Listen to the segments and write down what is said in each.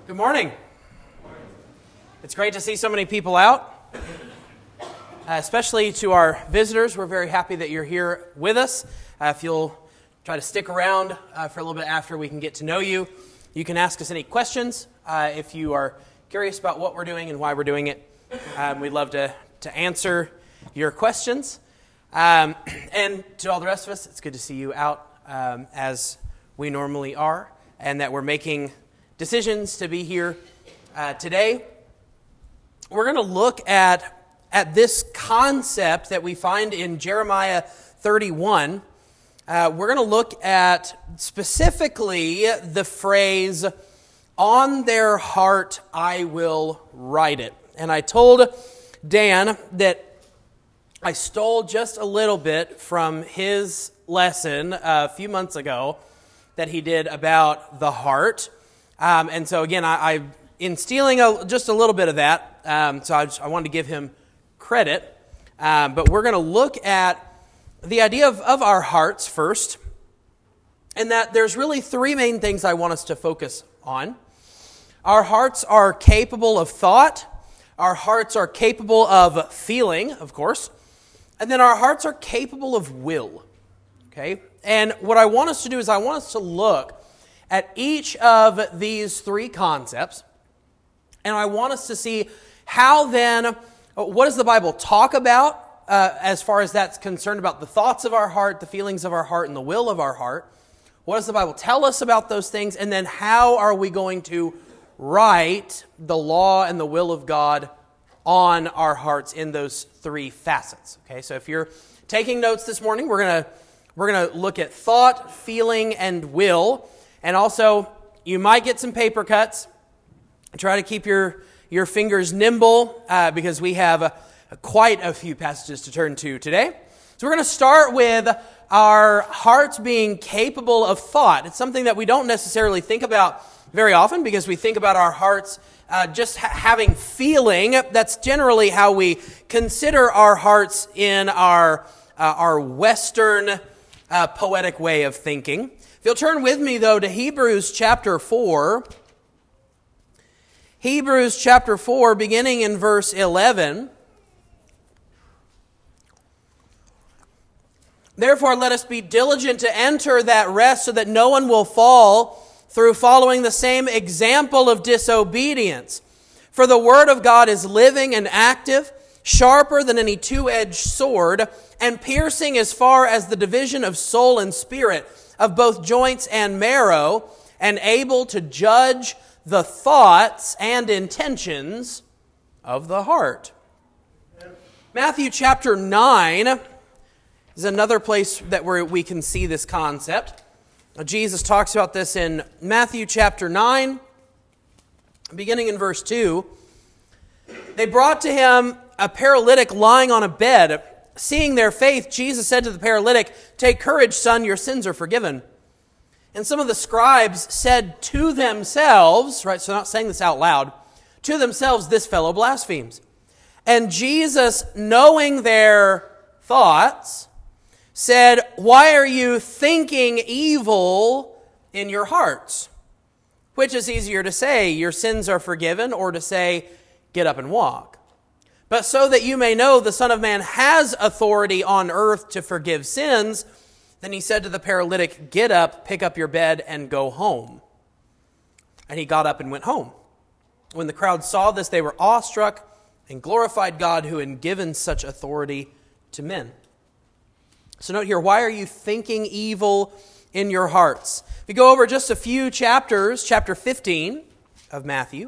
Good morning. It's great to see so many people out, especially to our visitors. We're very happy that you're here with us. If you'll try to stick around for a little bit after we can get to know you, you can ask us any questions if you are curious about what we're doing and why we're doing it. We'd love to answer your questions. And to all the rest of us, it's good to see you out as we normally are, and that we're making decisions to be here today. We're going to look at this concept that we find in Jeremiah 31. We're going to look at specifically the phrase, "On their heart I will write it." And I told Dan that I stole just a little bit from his lesson a few months ago that he did about the heart. And so again, I in stealing just a little bit of that, so I wanted to give him credit. But we're going to look at the idea of our hearts first, and that there's really three main things I want us to focus on. Our hearts are capable of thought, our hearts are capable of feeling, of course, and then our hearts are capable of will. Okay? And what I want us to do is I want us to look at each of these three concepts, and I want us to see how then, what does the Bible talk about as far as that's concerned about the thoughts of our heart, the feelings of our heart, and the will of our heart? What does the Bible tell us about those things? And then how are we going to write the law and the will of God on our hearts in those three facets? Okay, so if you're taking notes this morning, we're going to look at thought, feeling, and will. And also, you might get some paper cuts. Try to keep your fingers nimble because we have quite a few passages to turn to today. So we're going to start with our hearts being capable of thought. It's something that we don't necessarily think about very often because we think about our hearts just having feeling. That's generally how we consider our hearts in our Western poetic way of thinking. If you'll turn with me, though, to Hebrews chapter 4. Hebrews chapter 4, beginning in verse 11. "Therefore let us be diligent to enter that rest so that no one will fall through following the same example of disobedience. For the word of God is living and active, sharper than any two-edged sword, and piercing as far as the division of soul and spirit, of both joints and marrow, and able to judge the thoughts and intentions of the heart." Matthew chapter 9 is another place that where we can see this concept. Jesus talks about this in Matthew chapter 9, beginning in verse 2. "They brought to him a paralytic lying on a bed. Seeing their faith, Jesus said to the paralytic, 'Take courage, son, your sins are forgiven.' And some of the scribes said to themselves," right, so not saying this out loud, "to themselves, this fellow blasphemes. And Jesus, knowing their thoughts, said, 'Why are you thinking evil in your hearts? Which is easier to say, your sins are forgiven, or to say, get up and walk? But so that you may know the Son of Man has authority on earth to forgive sins.' Then he said to the paralytic, 'Get up, pick up your bed, and go home.' And he got up and went home. When the crowd saw this, they were awestruck and glorified God who had given such authority to men." So note here, why are you thinking evil in your hearts? If we go over just a few chapters, chapter 15 of Matthew.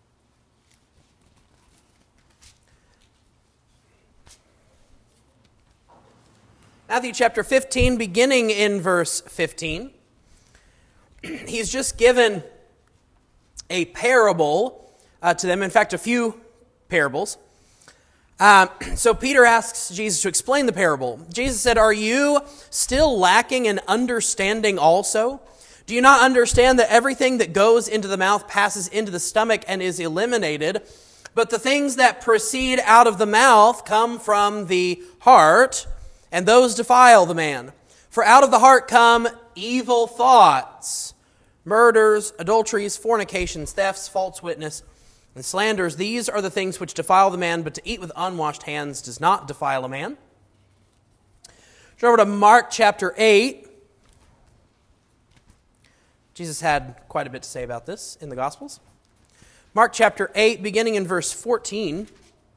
Matthew chapter 15, beginning in verse 15. He's just given a parable to them. In fact, a few parables. So Peter asks Jesus to explain the parable. Jesus said, "Are you still lacking in understanding also? Do you not understand that everything that goes into the mouth passes into the stomach and is eliminated? But the things that proceed out of the mouth come from the heart, and those defile the man. For out of the heart come evil thoughts, murders, adulteries, fornications, thefts, false witness, and slanders. These are the things which defile the man, but to eat with unwashed hands does not defile a man. Turn over to Mark chapter 8. Jesus had quite a bit to say about this in the Gospels. Mark chapter 8, beginning in verse 14.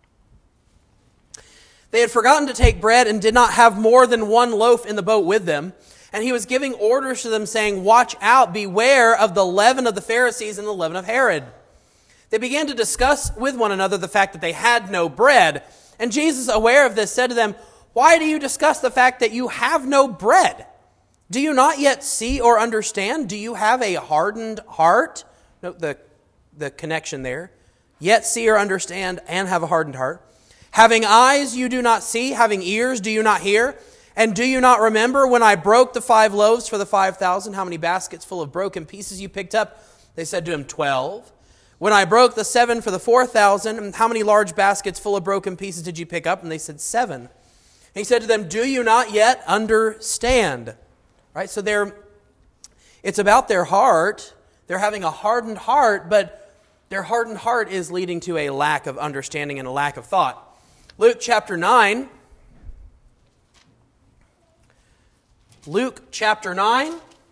They had forgotten to take bread and did not have more than one loaf in the boat with them. And he was giving orders to them, saying, "Watch out, beware of the leaven of the Pharisees and the leaven of Herod." They began to discuss with one another the fact that they had no bread. And Jesus, aware of this, said to them, "Why do you discuss the fact that you have no bread? Do you not yet see or understand? Do you have a hardened heart?" Note the connection there. Yet see or understand and have a hardened heart. "Having eyes you do not see, having ears do you not hear? And do you not remember when I broke the 5 loaves for the 5,000, how many baskets full of broken pieces you picked up?" They said to him, 12. "When I broke the 7 for the 4,000, how many large baskets full of broken pieces did you pick up?" And they said, 7. And he said to them, "Do you not yet understand?" Right? So it's about their heart. They're having a hardened heart, but their hardened heart is leading to a lack of understanding and a lack of thought. Luke chapter 9. Luke chapter 9.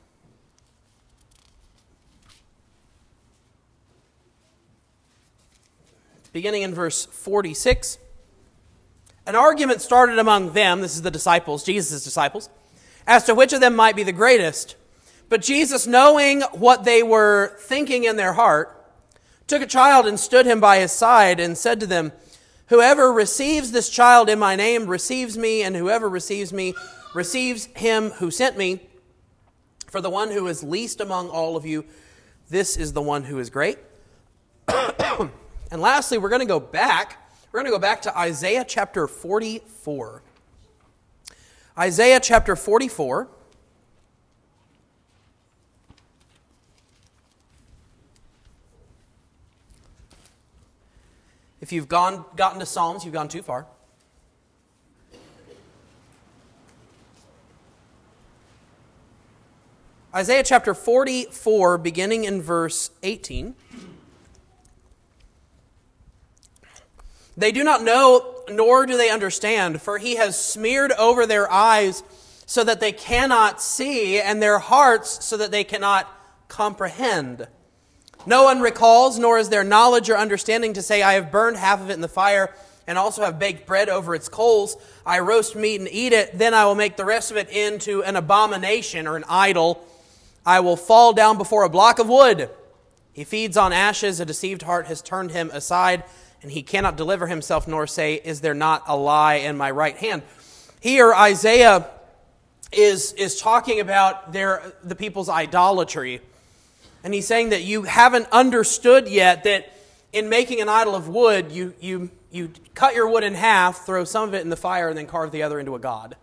Beginning in verse 46. An argument started among them, this is the disciples, Jesus' disciples, as to which of them might be the greatest. But Jesus, knowing what they were thinking in their heart, took a child and stood him by his side and said to them, "Whoever receives this child in my name receives me, and whoever receives me receives him who sent me. For the one who is least among all of you, this is the one who is great." And lastly, we're going to go back. We're going to go back to Isaiah chapter 44. Isaiah chapter 44. If you've gotten to Psalms, you've gone too far. Isaiah chapter 44, beginning in verse 18. "They do not know, nor do they understand, for he has smeared over their eyes so that they cannot see, and their hearts so that they cannot comprehend. No one recalls, nor is there knowledge or understanding to say, I have burned half of it in the fire, and also have baked bread over its coals. I roast meat and eat it, then I will make the rest of it into an abomination or an idol. I will fall down before a block of wood. He feeds on ashes, a deceived heart has turned him aside, and he cannot deliver himself nor say, is there not a lie in my right hand?" Here Isaiah is talking about the people's idolatry. And he's saying that you haven't understood yet that in making an idol of wood, you cut your wood in half, throw some of it in the fire, and then carve the other into a god.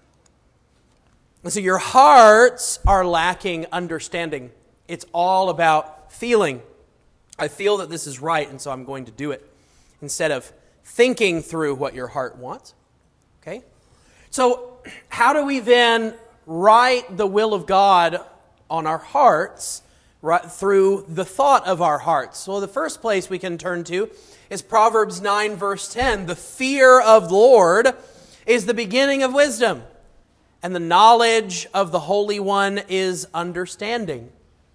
And so your hearts are lacking understanding. It's all about feeling. I feel that this is right, and so I'm going to do it, instead of thinking through what your heart wants. Okay? So how do we then write the will of God on our hearts right through the thought of our hearts? Well, the first place we can turn to is Proverbs 9, verse 10. The fear of the Lord is the beginning of wisdom, and the knowledge of the Holy One is understanding.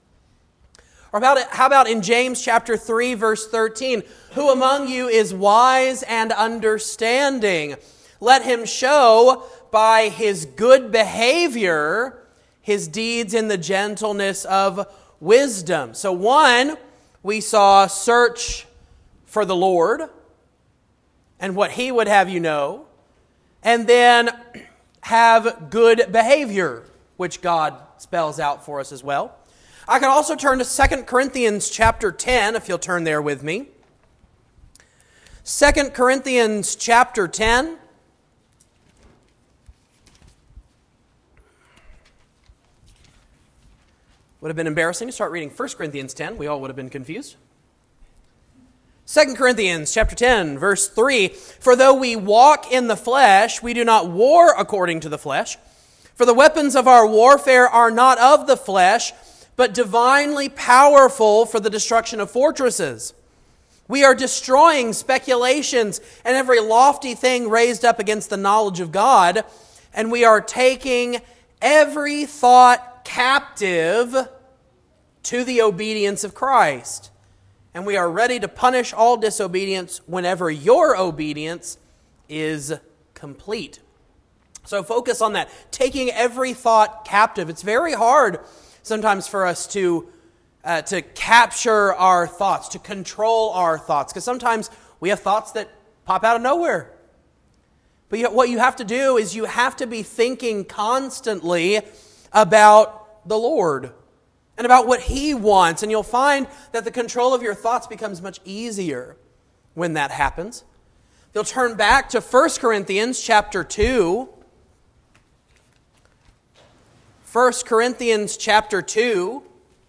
Or how about in James chapter 3, verse 13? Who among you is wise and understanding? Let him show by his good behavior his deeds in the gentleness of wisdom. So one, we saw search for the Lord and what he would have you know, and then have good behavior, which God spells out for us as well. I can also turn to 2 Corinthians chapter 10, if you'll turn there with me. 2 Corinthians chapter 10. Would have been embarrassing to start reading 1 Corinthians 10. We all would have been confused. 2 Corinthians chapter 10, verse 3. For though we walk in the flesh, we do not war according to the flesh. For the weapons of our warfare are not of the flesh, but divinely powerful for the destruction of fortresses. We are destroying speculations and every lofty thing raised up against the knowledge of God, and we are taking every thought captive to the obedience of Christ. And we are ready to punish all disobedience whenever your obedience is complete. So focus on that, taking every thought captive. It's very hard sometimes for us to capture our thoughts, to control our thoughts, because sometimes we have thoughts that pop out of nowhere. But yet what you have to do is you have to be thinking constantly about the Lord and about what He wants, and you'll find that the control of your thoughts becomes much easier when that happens. You'll turn back to 1 Corinthians chapter 2. 1 Corinthians chapter 2,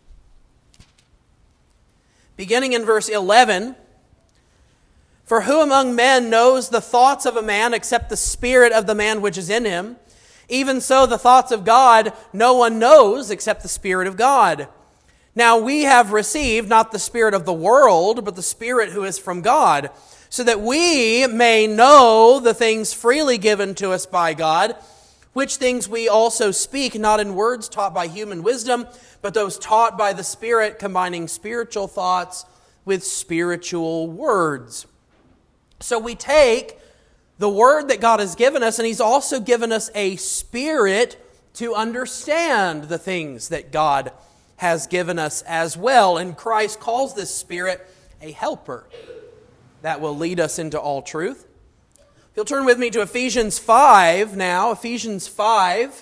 beginning in verse 11. For who among men knows the thoughts of a man except the spirit of the man which is in him? Even so, the thoughts of God no one knows except the Spirit of God. Now we have received not the spirit of the world, but the Spirit who is from God, so that we may know the things freely given to us by God, which things we also speak, not in words taught by human wisdom, but those taught by the Spirit, combining spiritual thoughts with spiritual words. So we take the word that God has given us, and He's also given us a spirit to understand the things that God has given us as well. And Christ calls this Spirit a helper that will lead us into all truth. If you'll turn with me to Ephesians 5 now, Ephesians 5.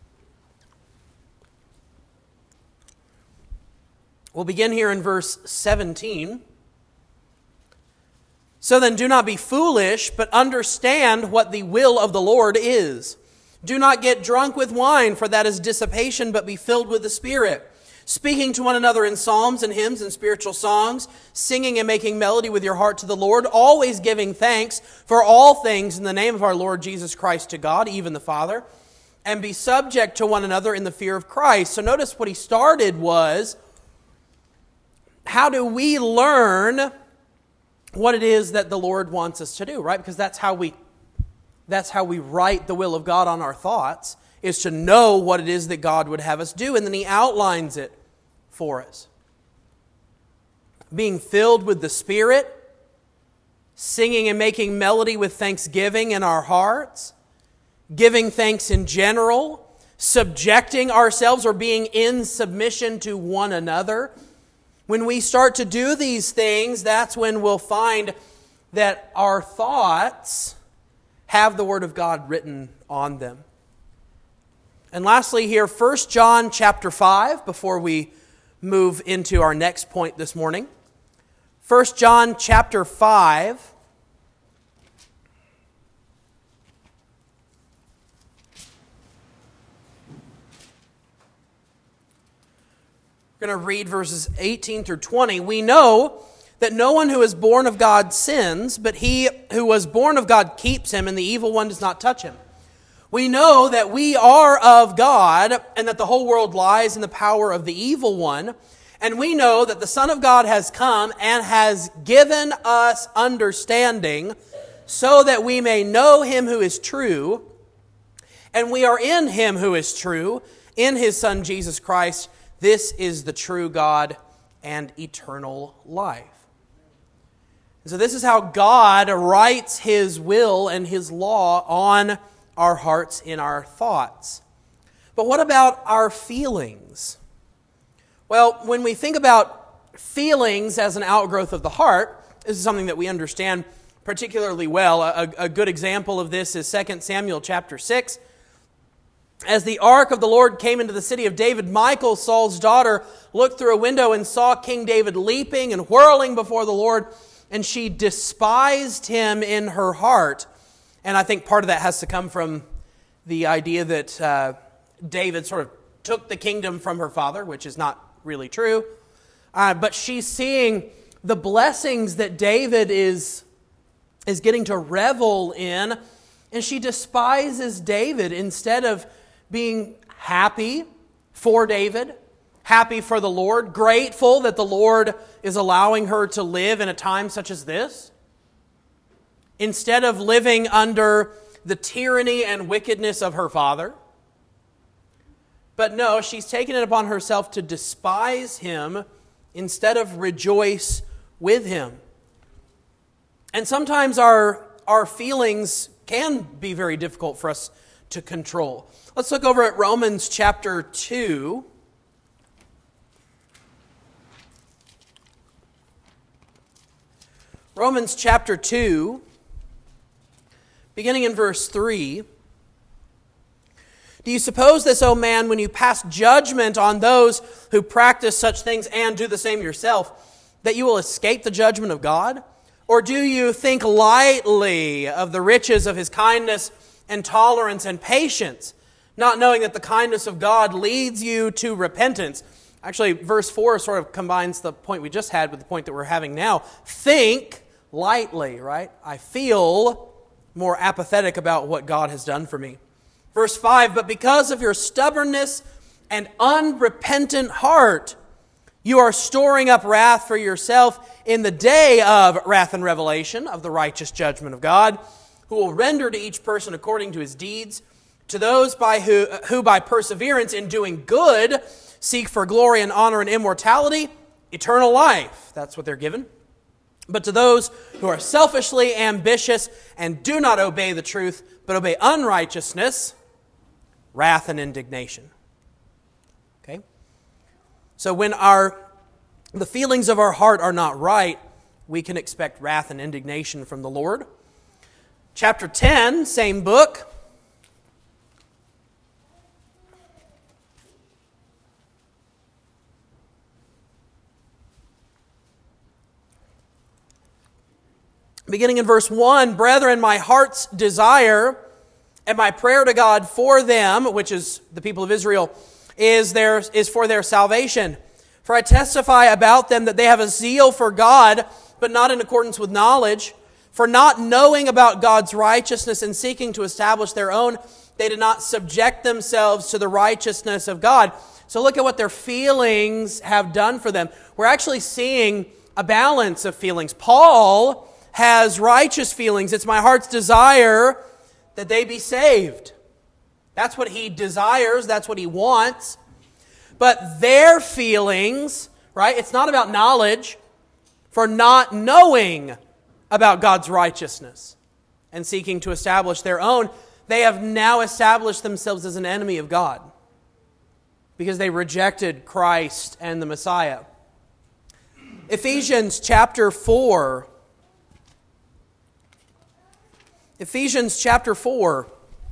We'll begin here in verse 17. So then do not be foolish, but understand what the will of the Lord is. Do not get drunk with wine, for that is dissipation, but be filled with the Spirit, speaking to one another in psalms and hymns and spiritual songs, singing and making melody with your heart to the Lord, always giving thanks for all things in the name of our Lord Jesus Christ to God, even the Father, and be subject to one another in the fear of Christ. So notice what he started was, how do we learn what it is that the Lord wants us to do, right? Because that's how we write the will of God on our thoughts, is to know what it is that God would have us do, and then He outlines it for us. Being filled with the Spirit, singing and making melody with thanksgiving in our hearts, giving thanks in general, subjecting ourselves or being in submission to one another. When we start to do these things, that's when we'll find that our thoughts have the Word of God written on them. And lastly here, 1 John chapter 5, before we move into our next point this morning. 1 John chapter 5. We're going to read verses 18 through 20. We know that no one who is born of God sins, but he who was born of God keeps him, and the evil one does not touch him. We know that we are of God, and that the whole world lies in the power of the evil one. And we know that the Son of God has come and has given us understanding, so that we may know Him who is true. And we are in Him who is true, in His Son Jesus Christ. This is the true God and eternal life. And so this is how God writes His will and His law on our hearts, in our thoughts. But what about our feelings? Well, when we think about feelings as an outgrowth of the heart, this is something that we understand particularly well. A good example of this is 2 Samuel chapter 6. As the ark of the Lord came into the city of David, Michal, Saul's daughter, looked through a window and saw King David leaping and whirling before the Lord, and she despised him in her heart. And I think part of that has to come from the idea that David sort of took the kingdom from her father, which is not really true. But she's seeing the blessings that David is getting to revel in, and she despises David instead of being happy for David happy for the Lord, grateful that the Lord is allowing her to live in a time such as this, instead of living under the tyranny and wickedness of her father. But no, she's taken it upon herself to despise him instead of rejoice with him. And sometimes our feelings can be very difficult for us to control. Let's look over at Romans chapter 2. Romans chapter 2, beginning in verse 3. Do you suppose this, O man, when you pass judgment on those who practice such things and do the same yourself, that you will escape the judgment of God? Or do you think lightly of the riches of his kindness and tolerance and patience, not knowing that the kindness of God leads you to repentance? Actually, verse 4 sort of combines the point we just had with the point that we're having now. Think lightly, right? I feel more apathetic about what God has done for me. Verse 5, but because of your stubbornness and unrepentant heart, you are storing up wrath for yourself in the day of wrath and revelation of the righteous judgment of God, who will render to each person according to his deeds. To those who by perseverance in doing good seek for glory and honor and immortality, eternal life. That's what they're given. But to those who are selfishly ambitious and do not obey the truth, but obey unrighteousness, wrath and indignation. Okay? So when the feelings of our heart are not right, we can expect wrath and indignation from the Lord. Chapter 10, same book. Beginning in verse 1, brethren, my heart's desire and my prayer to God for them, which is the people of Israel, is for their salvation. For I testify about them that they have a zeal for God, but not in accordance with knowledge. For not knowing about God's righteousness and seeking to establish their own, they did not subject themselves to the righteousness of God. So look at what their feelings have done for them. We're actually seeing a balance of feelings. Paul has righteous feelings. It's my heart's desire that they be saved. That's what he desires. That's what he wants. But their feelings, right? It's not about knowledge, for not knowing about God's righteousness and seeking to establish their own. They have now established themselves as an enemy of God because they rejected Christ and the Messiah. Ephesians chapter 4. Ephesians chapter 4.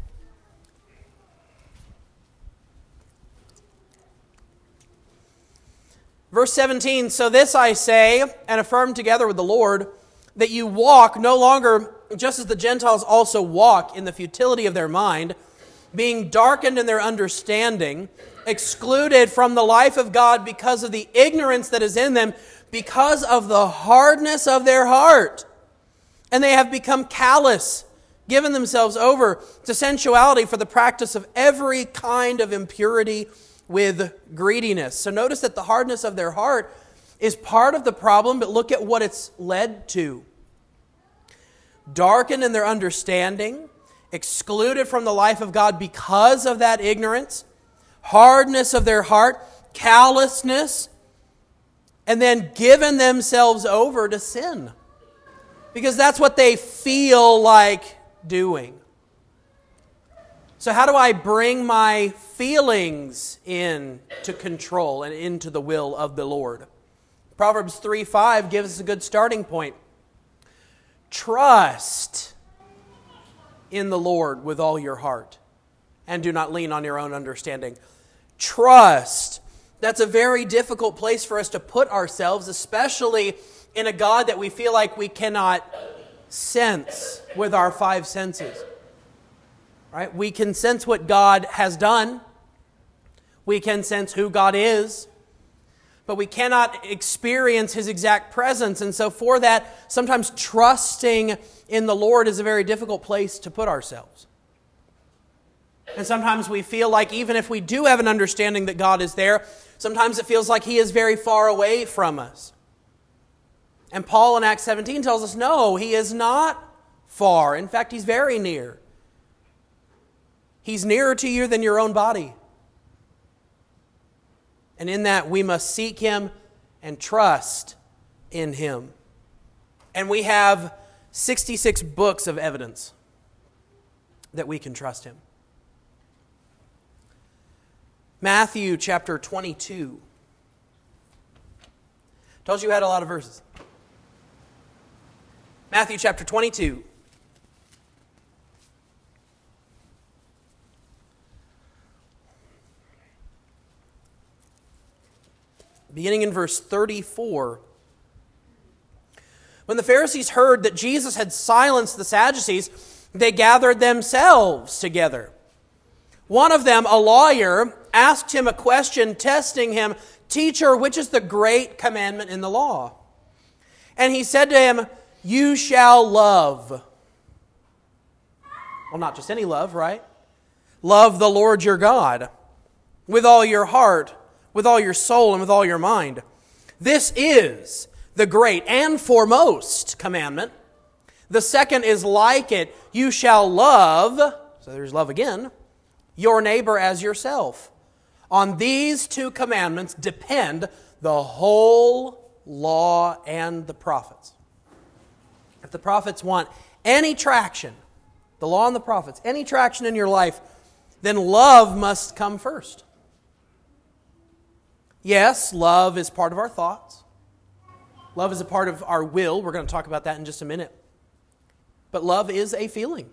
Verse 17, so this I say and affirm together with the Lord, that you walk no longer just as the Gentiles also walk in the futility of their mind, being darkened in their understanding, excluded from the life of God because of the ignorance that is in them, because of the hardness of their heart. And they have become callous, given themselves over to sensuality for the practice of every kind of impurity with greediness. So notice that the hardness of their heart is part of the problem, but look at what it's led to. Darkened in their understanding, excluded from the life of God because of that ignorance, hardness of their heart, callousness, and then given themselves over to sin. Because that's what they feel like doing. So how do I bring my feelings into control and into the will of the Lord? Proverbs 3:5 gives us a good starting point. Trust in the Lord with all your heart, and do not lean on your own understanding. Trust. That's a very difficult place for us to put ourselves, especially in a God that we feel like we cannot sense with our five senses. Right? We can sense what God has done. We can sense who God is. But we cannot experience His exact presence. And so for that, sometimes trusting in the Lord is a very difficult place to put ourselves. And sometimes we feel like even if we do have an understanding that God is there, Sometimes it feels like He is very far away from us. And Paul in Acts 17 tells us, no, He is not far. In fact, He's very near. He's nearer to you than your own body. And in that, we must seek Him and trust in Him. And we have 66 books of evidence that we can trust Him. Matthew chapter 22. Told you had a lot of verses. Matthew chapter 22. Beginning in verse 34. When the Pharisees heard that Jesus had silenced the Sadducees, they gathered themselves together. One of them, a lawyer, asked him a question, testing him, "Teacher, which is the great commandment in the law?" And he said to him, "You shall love." Well, not just any love, right? Love the Lord your God with all your heart, with all your soul, and with all your mind. This is the great and foremost commandment. The second is like it. You shall love, so there's love again, your neighbor as yourself. On these two commandments depend the whole law and the prophets. If the prophets want any traction, the law and the prophets, any traction in your life, then love must come first. Yes, love is part of our thoughts. Love is a part of our will. We're going to talk about that in just a minute. But love is a feeling.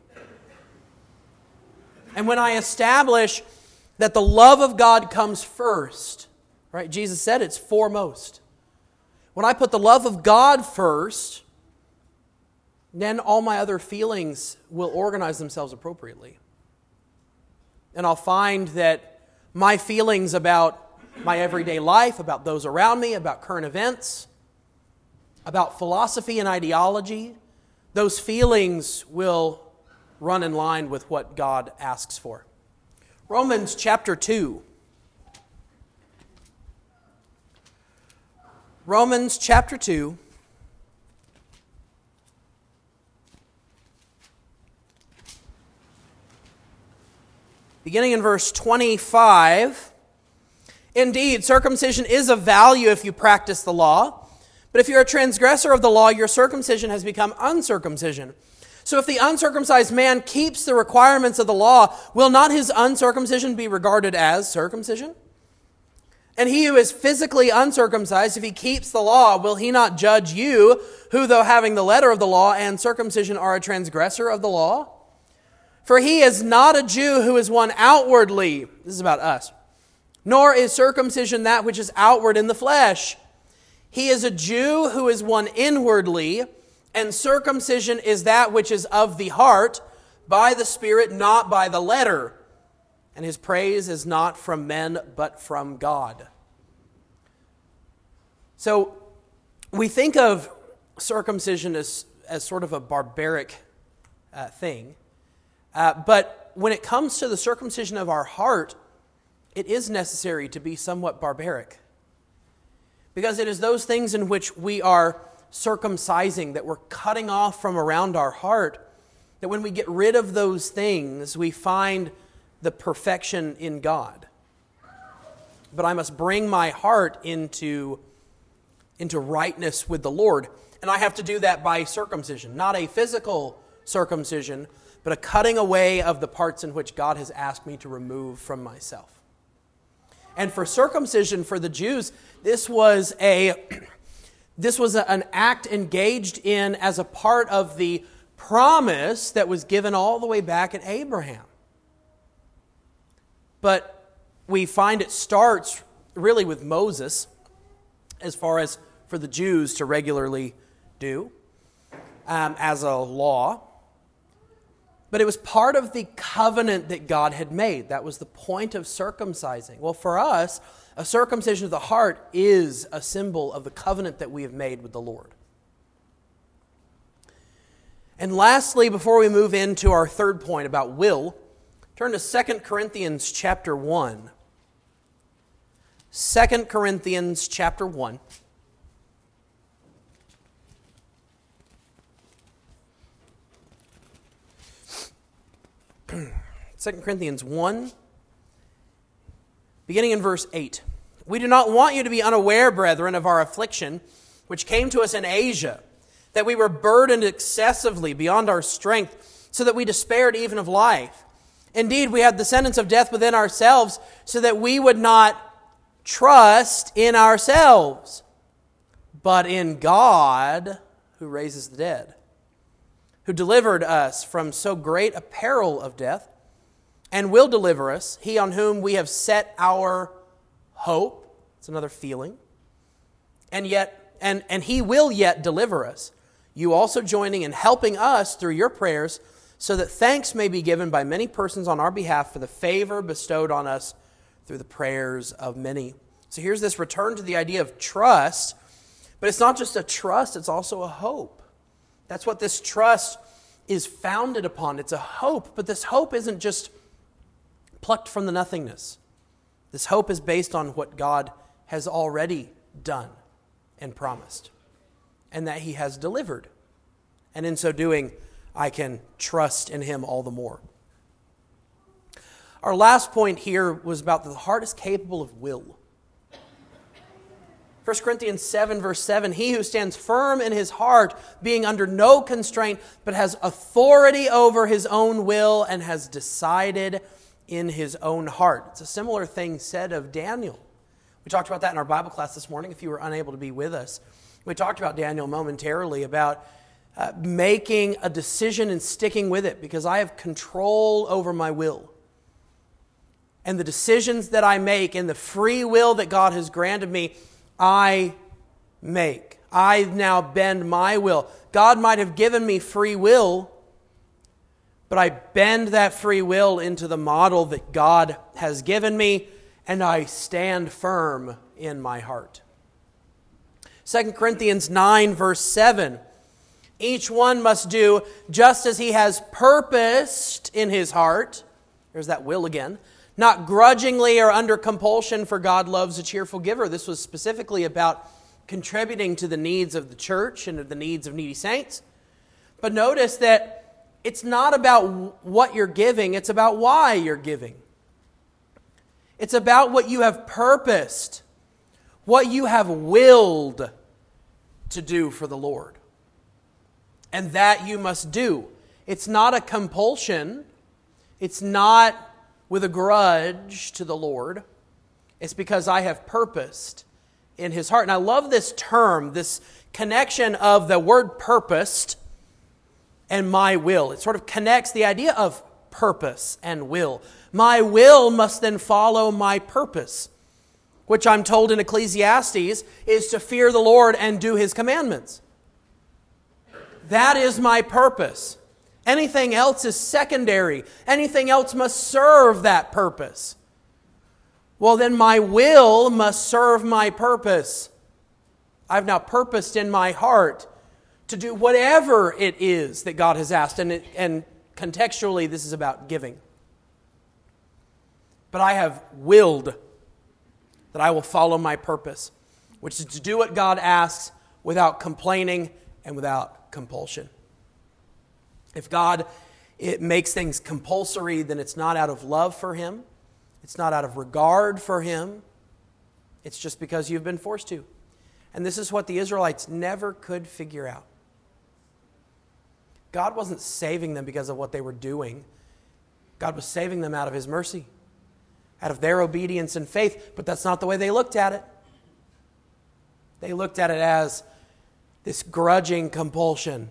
And when I establish that the love of God comes first, right? Jesus said it's foremost. When I put the love of God first, then all my other feelings will organize themselves appropriately. And I'll find that my feelings about my everyday life, about those around me, about current events, about philosophy and ideology, those feelings will run in line with what God asks for. Romans chapter 2. Romans chapter 2. Beginning in verse 25. Indeed, circumcision is of value if you practice the law. But if you're a transgressor of the law, your circumcision has become uncircumcision. So if the uncircumcised man keeps the requirements of the law, will not his uncircumcision be regarded as circumcision? And he who is physically uncircumcised, if he keeps the law, will he not judge you, who though having the letter of the law and circumcision are a transgressor of the law? For he is not a Jew who is one outwardly. This is about us. Nor is circumcision that which is outward in the flesh. He is a Jew who is one inwardly, and circumcision is that which is of the heart, by the Spirit, not by the letter. And his praise is not from men, but from God. So we think of circumcision as sort of a barbaric thing. But when it comes to the circumcision of our heart, it is necessary to be somewhat barbaric. Because it is those things in which we are circumcising, that we're cutting off from around our heart, that when we get rid of those things, we find the perfection in God. But I must bring my heart into rightness with the Lord. And I have to do that by circumcision. Not a physical circumcision, but a cutting away of the parts in which God has asked me to remove from myself. And for circumcision, for the Jews, this was an act engaged in as a part of the promise that was given all the way back at Abraham. But we find it starts really with Moses, as far as for the Jews to regularly do as a law. But it was part of the covenant that God had made. That was the point of circumcising. Well, for us, a circumcision of the heart is a symbol of the covenant that we have made with the Lord. And lastly, before we move into our third point about will, turn to 2 Corinthians chapter 1. 2 Corinthians chapter 1. 2 Corinthians 1, beginning in verse 8. We do not want you to be unaware, brethren, of our affliction, which came to us in Asia, that we were burdened excessively beyond our strength, so that we despaired even of life. Indeed, we had the sentence of death within ourselves, so that we would not trust in ourselves, but in God, who raises the dead, who delivered us from so great a peril of death, and will deliver us, he on whom we have set our hope. It's another feeling. And he will yet deliver us. You also joining and helping us through your prayers, so that thanks may be given by many persons on our behalf for the favor bestowed on us through the prayers of many. So here's this return to the idea of trust, but it's not just a trust, it's also a hope. That's what this trust is founded upon. It's a hope, but this hope isn't just plucked from the nothingness. This hope is based on what God has already done and promised, and that he has delivered. And in so doing, I can trust in him all the more. Our last point here was about the heart is capable of will. 1 Corinthians 7, verse 7, he who stands firm in his heart, being under no constraint, but has authority over his own will and has decided in his own heart. It's a similar thing said of Daniel. We talked about that in our Bible class this morning, if you were unable to be with us. We talked about Daniel momentarily, about making a decision and sticking with it, because I have control over my will. And the decisions that I make and the free will that God has granted me, I make. I now bend my will. God might have given me free will, but I bend that free will into the model that God has given me, and I stand firm in my heart. 2 Corinthians 9, verse 7. Each one must do just as he has purposed in his heart. There's that will again. Not grudgingly or under compulsion, for God loves a cheerful giver. This was specifically about contributing to the needs of the church and the needs of needy saints. But notice that it's not about what you're giving, it's about why you're giving. It's about what you have purposed, what you have willed to do for the Lord. And that you must do. It's not a compulsion. It's not with a grudge to the Lord. It's because I have purposed in his heart. And I love this term, this connection of the word purposed and my will. It sort of connects the idea of purpose and will. My will must then follow my purpose, which I'm told in Ecclesiastes is to fear the Lord and do his commandments. That is my purpose. Anything else is secondary. Anything else must serve that purpose. Well, then my will must serve my purpose. I've now purposed in my heart to do whatever it is that God has asked. And contextually, this is about giving. But I have willed that I will follow my purpose, which is to do what God asks without complaining and without compulsion. If God makes things compulsory, then it's not out of love for him. It's not out of regard for him. It's just because you've been forced to. And this is what the Israelites never could figure out. God wasn't saving them because of what they were doing. God was saving them out of his mercy, out of their obedience and faith. But that's not the way they looked at it. They looked at it as this grudging compulsion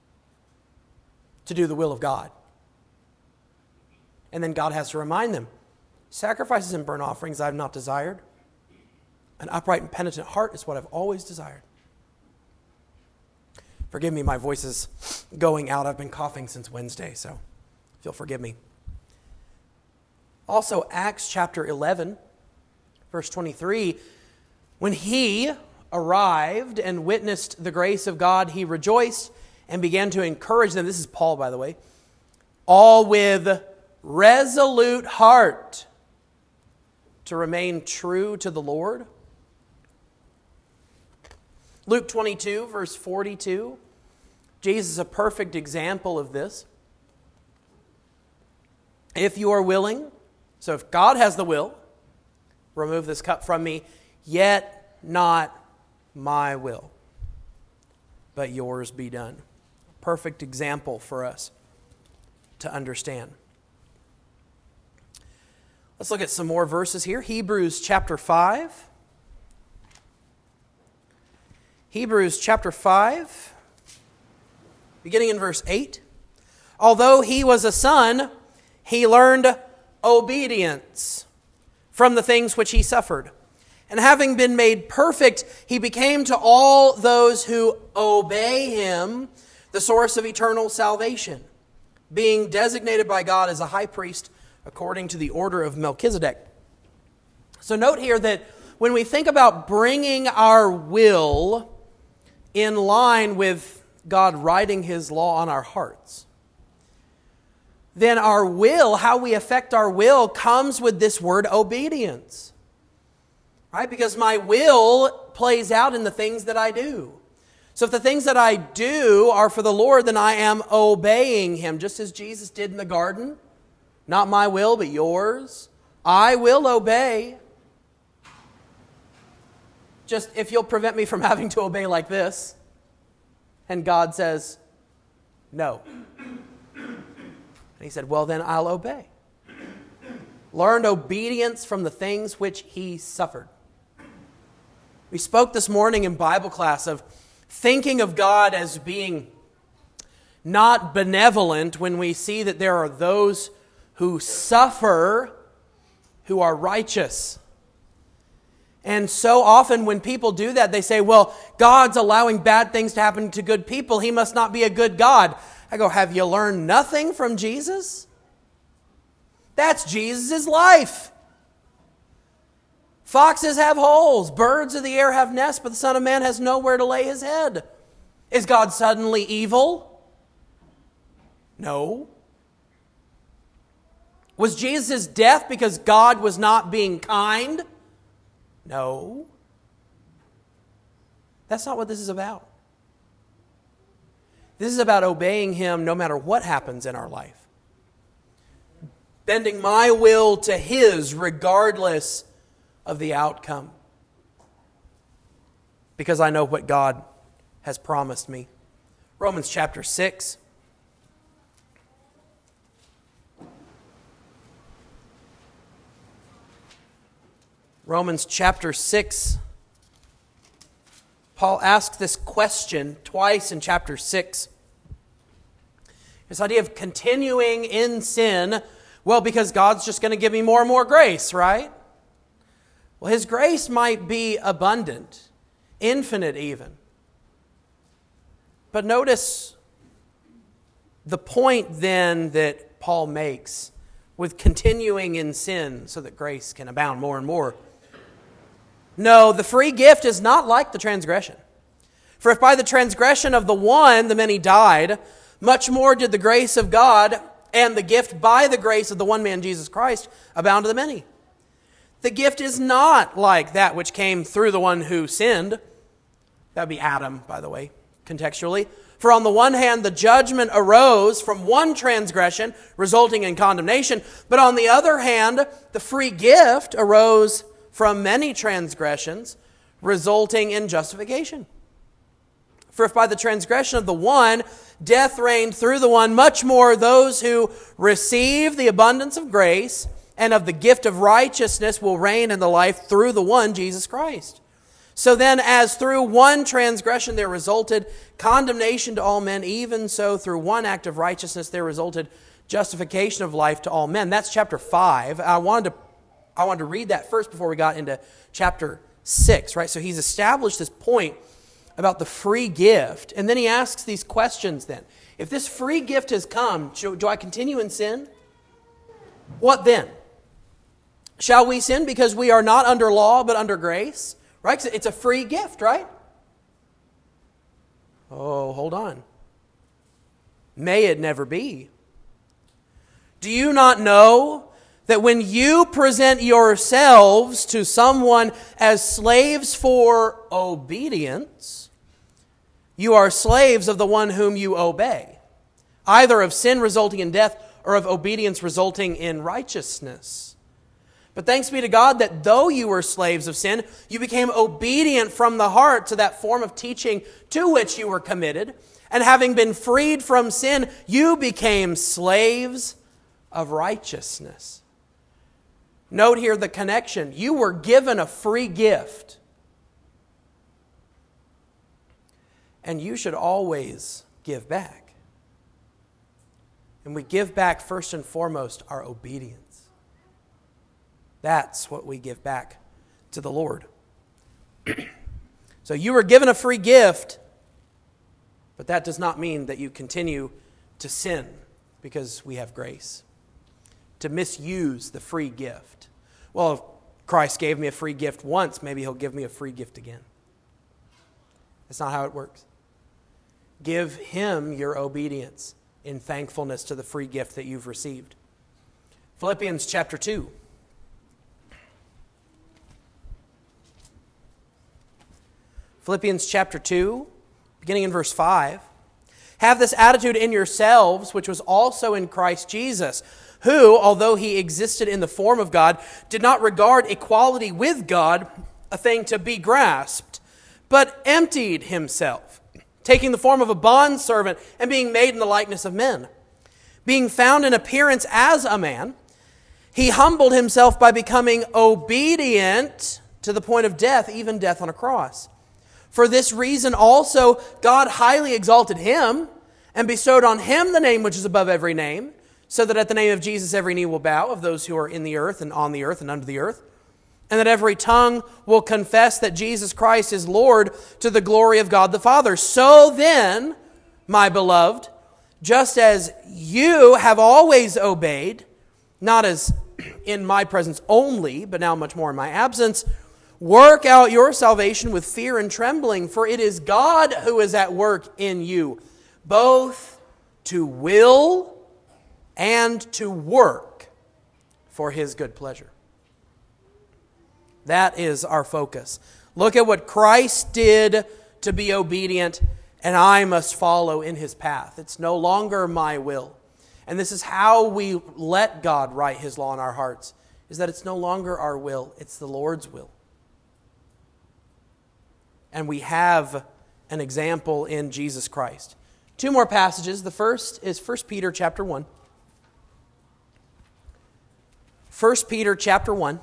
to do the will of God. And then God has to remind them, sacrifices and burnt offerings I have not desired. An upright and penitent heart is what I've always desired. Forgive me, my voice is going out. I've been coughing since Wednesday, so if you'll forgive me. Also, Acts chapter 11, verse 23, when he arrived and witnessed the grace of God, he rejoiced and began to encourage them. This is Paul, by the way. All with resolute heart to remain true to the Lord? Luke 22, verse 42. Jesus is a perfect example of this. If you are willing, so if God has the will, remove this cup from me, yet not my will, but yours be done. Perfect example for us to understand. Let's look at some more verses here. Hebrews chapter 5. Hebrews chapter 5, beginning in verse 8. Although he was a son, he learned obedience from the things which he suffered. And having been made perfect, he became to all those who obey him the source of eternal salvation, being designated by God as a high priest according to the order of Melchizedek. So note here that when we think about bringing our will in line with God writing his law on our hearts, then our will, how we affect our will, comes with this word obedience. Right? Because my will plays out in the things that I do. So if the things that I do are for the Lord, then I am obeying him, just as Jesus did in the garden. Not my will, but yours. I will obey. Just if you'll prevent me from having to obey like this. And God says, no. And he said, well, then I'll obey. Learned obedience from the things which he suffered. We spoke this morning in Bible class of thinking of God as being not benevolent when we see that there are those who suffer who are righteous. And so often when people do that, they say, well, God's allowing bad things to happen to good people. He must not be a good God. I go, have you learned nothing from Jesus? That's Jesus' life. Foxes have holes. Birds of the air have nests, but the Son of Man has nowhere to lay his head. Is God suddenly evil? No. Was Jesus' death because God was not being kind? No. That's not what this is about. This is about obeying him no matter what happens in our life. Bending my will to his regardless of the outcome. Because I know what God has promised me. Romans chapter 6. Romans chapter 6. Paul asks this question twice in chapter 6. This idea of continuing in sin, well, because God's just going to give me more and more grace, right? Well, his grace might be abundant, infinite even. But notice the point then that Paul makes with continuing in sin so that grace can abound more and more. No, the free gift is not like the transgression. For if by the transgression of the one the many died, much more did the grace of God and the gift by the grace of the one man Jesus Christ abound to the many. The gift is not like that which came through the one who sinned. That would be Adam, by the way, contextually. For on the one hand, the judgment arose from one transgression, resulting in condemnation. But on the other hand, the free gift arose from many transgressions, resulting in justification. For if by the transgression of the one, death reigned through the one, much more those who receive the abundance of grace and of the gift of righteousness will reign in the life through the one, Jesus Christ. So then, as through one transgression there resulted condemnation to all men, even so through one act of righteousness there resulted justification of life to all men. That's chapter 5. I wanted to read that first before we got into chapter 6, right? So he's established this point about the free gift, and then he asks these questions then. If this free gift has come, do I continue in sin? What then? Shall we sin because we are not under law but under grace? Right? It's a free gift, right? Oh, hold on. May it never be. Do you not know that when you present yourselves to someone as slaves for obedience, you are slaves of the one whom you obey, either of sin resulting in death or of obedience resulting in righteousness. But thanks be to God that though you were slaves of sin, you became obedient from the heart to that form of teaching to which you were committed. And having been freed from sin, you became slaves of righteousness. Note here the connection. You were given a free gift. And you should always give back. And we give back first and foremost our obedience. That's what we give back to the Lord. So you were given a free gift, but that does not mean that you continue to sin because we have grace. To misuse the free gift. Well, if Christ gave me a free gift once, maybe He'll give me a free gift again. That's not how it works. Give Him your obedience in thankfulness to the free gift that you've received. Philippians chapter 2. Philippians chapter 2, beginning in verse 5. Have this attitude in yourselves, which was also in Christ Jesus, who, although He existed in the form of God, did not regard equality with God a thing to be grasped, but emptied Himself, taking the form of a bondservant and being made in the likeness of men. Being found in appearance as a man, He humbled Himself by becoming obedient to the point of death, even death on a cross. For this reason also God highly exalted Him and bestowed on Him the name which is above every name, so that at the name of Jesus every knee will bow, of those who are in the earth and on the earth and under the earth, and that every tongue will confess that Jesus Christ is Lord, to the glory of God the Father. So then, my beloved, just as you have always obeyed, not as in my presence only, but now much more in my absence, work out your salvation with fear and trembling, for it is God who is at work in you, both to will and to work for His good pleasure. That is our focus. Look at what Christ did to be obedient, and I must follow in His path. It's no longer my will. And this is how we let God write His law in our hearts, is that it's no longer our will, it's the Lord's will. And we have an example in Jesus Christ. Two more passages. The first is 1 Peter chapter 1. 1 Peter chapter 1.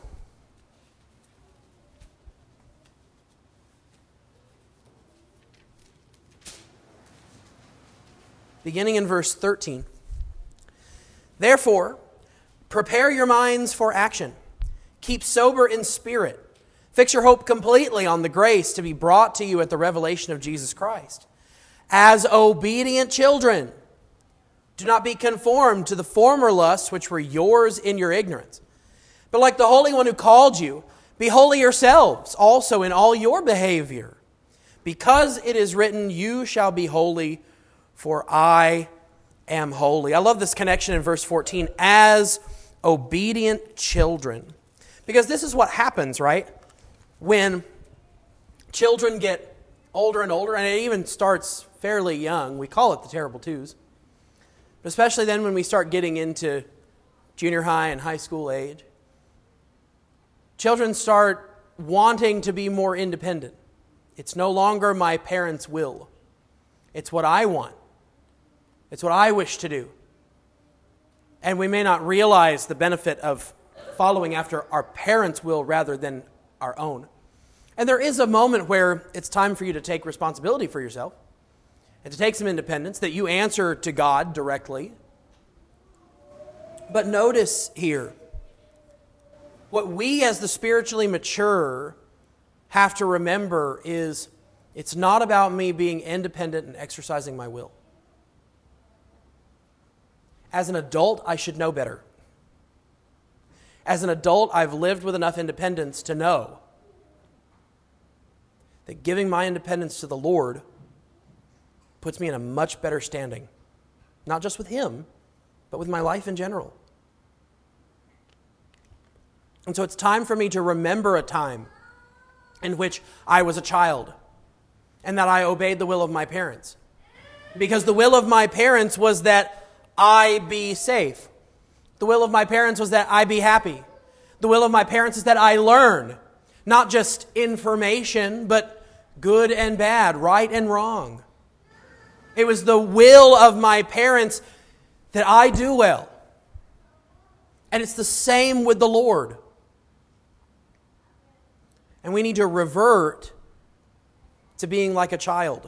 Beginning in verse 13. Therefore, prepare your minds for action. Keep sober in spirit. Fix your hope completely on the grace to be brought to you at the revelation of Jesus Christ. As obedient children, do not be conformed to the former lusts which were yours in your ignorance. But like the Holy One who called you, be holy yourselves also in all your behavior. Because it is written, you shall be holy, for I am holy. I love this connection in verse 14. As obedient children. Because this is what happens, right? When children get older and older, and it even starts fairly young, we call it the terrible twos. But especially then when we start getting into junior high and high school age, children start wanting to be more independent. It's no longer my parents' will. It's what I want. It's what I wish to do. And we may not realize the benefit of following after our parents' will rather than our own. And there is a moment where it's time for you to take responsibility for yourself and to take some independence, that you answer to God directly. But notice here, what we as the spiritually mature have to remember is it's not about me being independent and exercising my will. As an adult, I should know better. As an adult, I've lived with enough independence to know that giving my independence to the Lord puts me in a much better standing. Not just with Him, but with my life in general. And so it's time for me to remember a time in which I was a child and that I obeyed the will of my parents. Because the will of my parents was that I be safe. The will of my parents was that I be happy. The will of my parents is that I learn, not just information, but good and bad, right and wrong. It was the will of my parents that I do well. And it's the same with the Lord. And we need to revert to being like a child.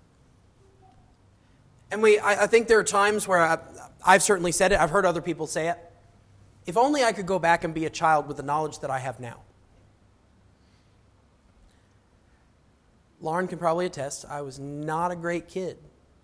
And I think there are times where I've certainly said it, I've heard other people say it. If only I could go back and be a child with the knowledge that I have now. Lauren can probably attest, I was not a great kid.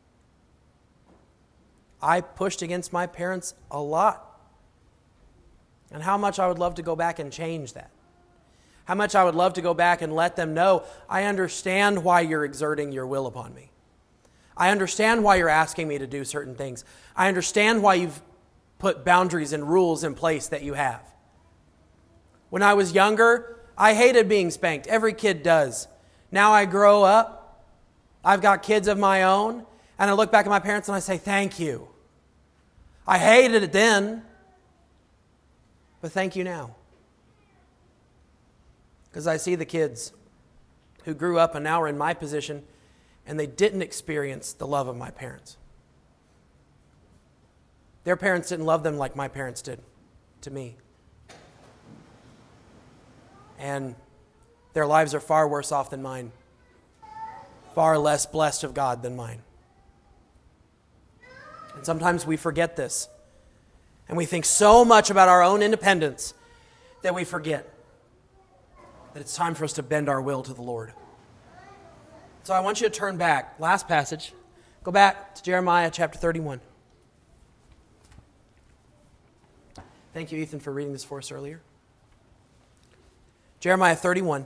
I pushed against my parents a lot. And how much I would love to go back and change that. How much I would love to go back and let them know, I understand why you're exerting your will upon me. I understand why you're asking me to do certain things. I understand why you've put boundaries and rules in place that you have. When I was younger, I hated being spanked. Every kid does. Now I grow up, I've got kids of my own, and I look back at my parents and I say, thank you. I hated it then, but thank you now. Because I see the kids who grew up and now are in my position, and they didn't experience the love of my parents. Their parents didn't love them like my parents did to me. And their lives are far worse off than mine. Far less blessed of God than mine. And sometimes we forget this. And we think so much about our own independence that we forget that it's time for us to bend our will to the Lord. So I want you to turn back. Last passage. Go back to Jeremiah chapter 31. Thank you, Ethan, for reading this for us earlier. Jeremiah 31.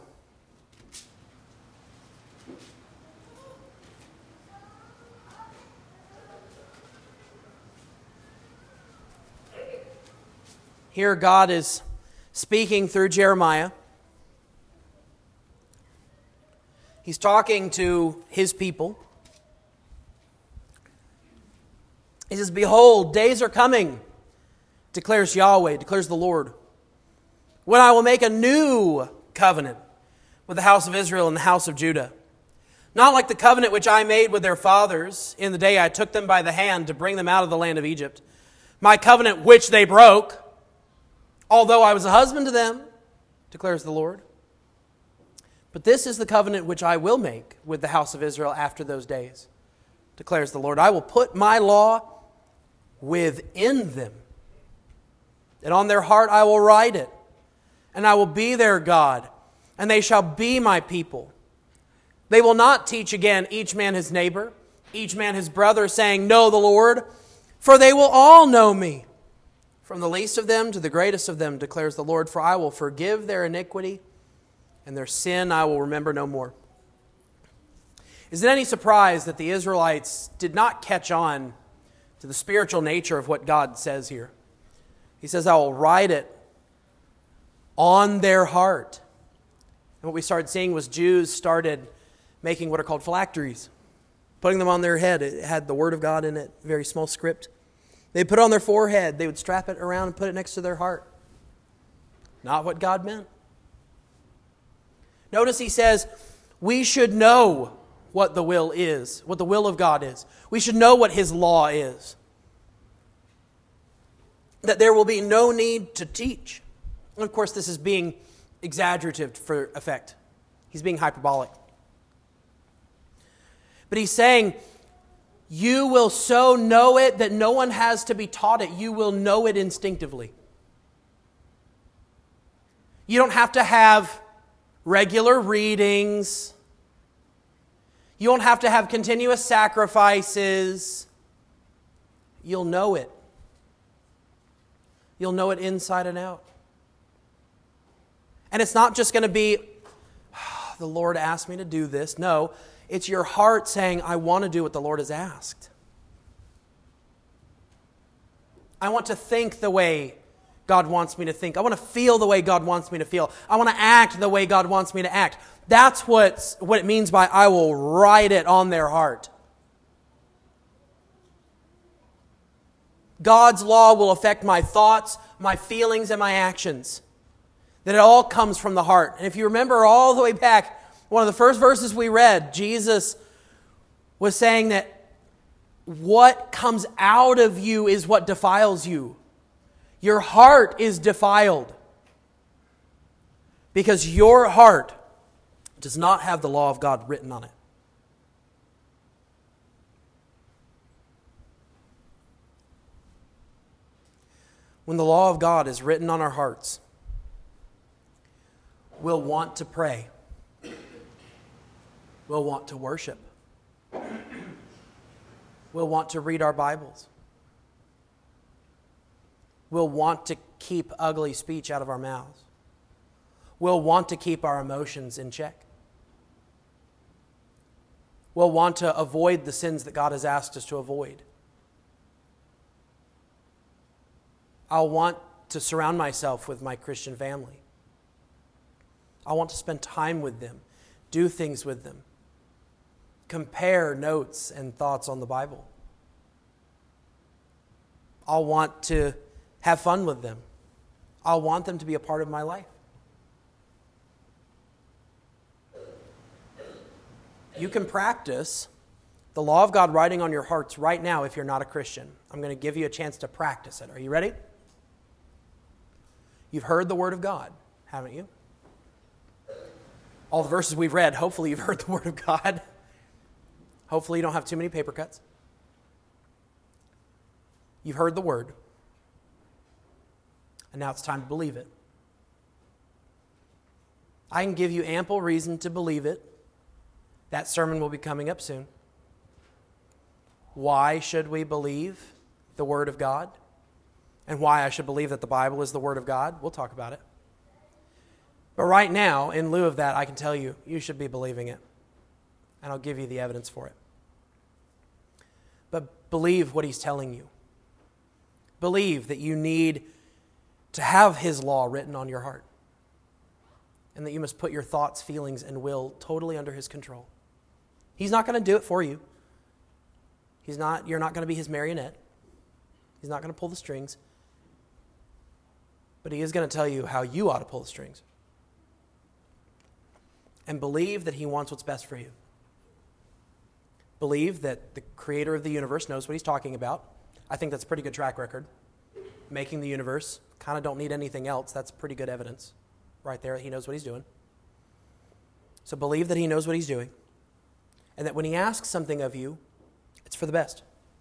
Here God is speaking through Jeremiah. He's talking to his people. He says, behold, days are coming, declares Yahweh, declares the Lord, when I will make a new covenant with the house of Israel and the house of Judah. Not like the covenant which I made with their fathers in the day I took them by the hand to bring them out of the land of Egypt. My covenant which they broke, although I was a husband to them, declares the Lord. But this is the covenant which I will make with the house of Israel after those days, declares the Lord. I will put my law within them, and on their heart I will write it, and I will be their God, and they shall be my people. They will not teach again each man his neighbor, each man his brother, saying, know the Lord, for they will all know me, from the least of them to the greatest of them, declares the Lord, for I will forgive their iniquity, and their sin I will remember no more. Is it any surprise that the Israelites did not catch on to the spiritual nature of what God says here? He says, I will write it on their heart. And what we started seeing was Jews started making what are called phylacteries, putting them on their head. It had the Word of God in it, very small script. They'd put it on their forehead. They would strap it around and put it next to their heart. Not what God meant. Notice he says, we should know what the will is, what the will of God is. We should know what His law is. That there will be no need to teach. And of course, this is being exaggerative for effect. He's being hyperbolic. But he's saying, you will so know it that no one has to be taught it. You will know it instinctively. You don't have to have regular readings. You don't have to have continuous sacrifices. You'll know it. You'll know it inside and out. And it's not just going to be, the Lord asked me to do this. No, it's your heart saying, I want to do what the Lord has asked. I want to think the way God wants me to think. I want to feel the way God wants me to feel. I want to act the way God wants me to act. That's what it means by I will write it on their heart. God's law will affect my thoughts, my feelings, and my actions. That it all comes from the heart. And if you remember all the way back, one of the first verses we read, Jesus was saying that what comes out of you is what defiles you. Your heart is defiled because your heart does not have the law of God written on it. When the law of God is written on our hearts, we'll want to pray. We'll want to worship. We'll want to read our Bibles. We'll want to keep ugly speech out of our mouths. We'll want to keep our emotions in check. We'll want to avoid the sins that God has asked us to avoid. I'll want to surround myself with my Christian family. I want to spend time with them, do things with them, compare notes and thoughts on the Bible. I'll want to have fun with them. I'll want them to be a part of my life. You can practice the law of God writing on your hearts right now if you're not a Christian. I'm going to give you a chance to practice it. Are you ready? You've heard the Word of God, haven't you? All the verses we've read, hopefully you've heard the Word of God. Hopefully you don't have too many paper cuts. You've heard the Word. And now it's time to believe it. I can give you ample reason to believe it. That sermon will be coming up soon. Why should we believe the Word of God? And why I should believe that the Bible is the Word of God? We'll talk about it. But right now, in lieu of that, I can tell you, you should be believing it. And I'll give you the evidence for it. But believe what He's telling you. Believe that you need to have His law written on your heart. And that you must put your thoughts, feelings, and will totally under His control. He's not going to do it for you. You're not going to be His marionette. He's not going to pull the strings. But He is going to tell you how you ought to pull the strings. And believe that He wants what's best for you. Believe that the Creator of the universe knows what He's talking about. I think that's a pretty good track record. Making the universe. Kind of don't need anything else. That's pretty good evidence right there that He knows what He's doing. So believe that He knows what He's doing. And that when He asks something of you, it's for the best.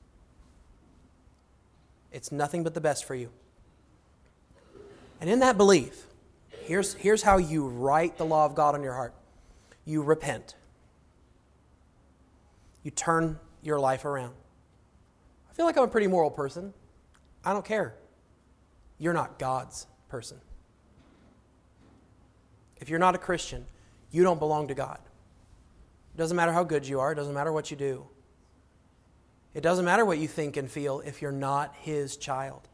It's nothing but the best for you. And in that belief, here's how you write the law of God on your heart. You repent. You turn your life around. I feel like I'm a pretty moral person. I don't care. You're not God's person. If you're not a Christian, you don't belong to God. It doesn't matter how good you are. It doesn't matter what you do. It doesn't matter what you think and feel if you're not His child.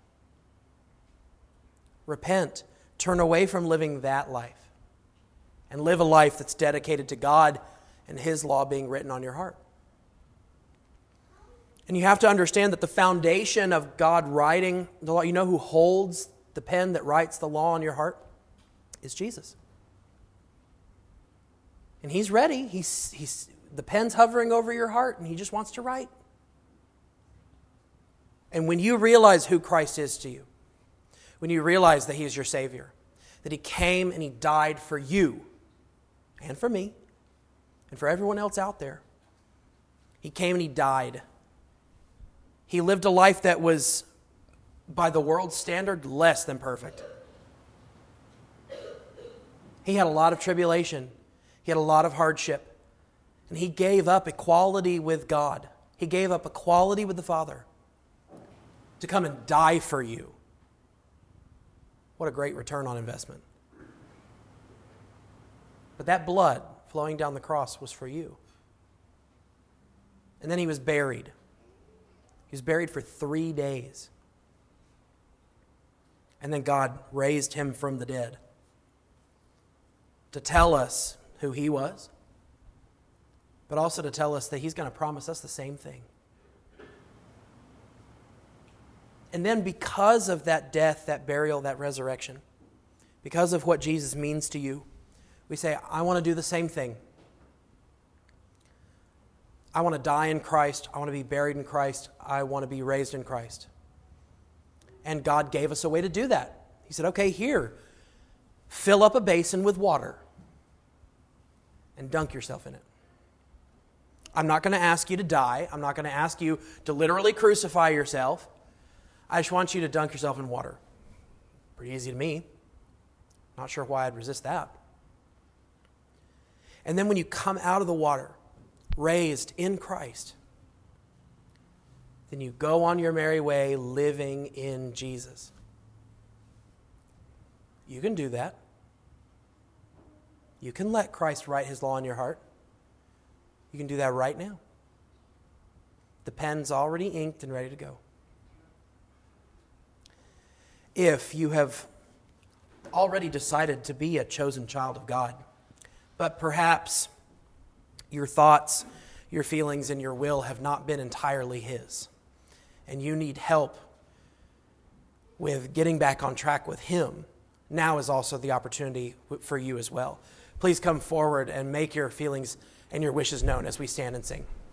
Repent. Turn away from living that life. And live a life that's dedicated to God and His law being written on your heart. And you have to understand that the foundation of God writing the law, you know who holds the pen that writes the law on your heart? Is Jesus. And He's ready. The pen's hovering over your heart and He just wants to write. And when you realize who Christ is to you, when you realize that He is your Savior, that He came and He died for you and for me and for everyone else out there. He came and He died. He lived a life that was, by the world's standard, less than perfect. He had a lot of tribulation. He had a lot of hardship. And He gave up equality with God. He gave up equality with the Father to come and die for you. What a great return on investment. But that blood flowing down the cross was for you. And then He was buried. He was buried for 3 days. And then God raised him from the dead to tell us who he was, but also to tell us that he's going to promise us the same thing. And then because of that death, that burial, that resurrection, because of what Jesus means to you, we say, I want to do the same thing. I want to die in Christ. I want to be buried in Christ. I want to be raised in Christ. And God gave us a way to do that. He said, okay, here, fill up a basin with water and dunk yourself in it. I'm not going to ask you to die. I'm not going to ask you to literally crucify yourself. I just want you to dunk yourself in water. Pretty easy to me. Not sure why I'd resist that. And then when you come out of the water, raised in Christ, then you go on your merry way living in Jesus. You can do that. You can let Christ write his law in your heart. You can do that right now. The pen's already inked and ready to go. If you have already decided to be a chosen child of God, but perhaps your thoughts, your feelings, and your will have not been entirely his, and you need help with getting back on track with him, now is also the opportunity for you as well. Please come forward and make your feelings and your wishes known as we stand and sing.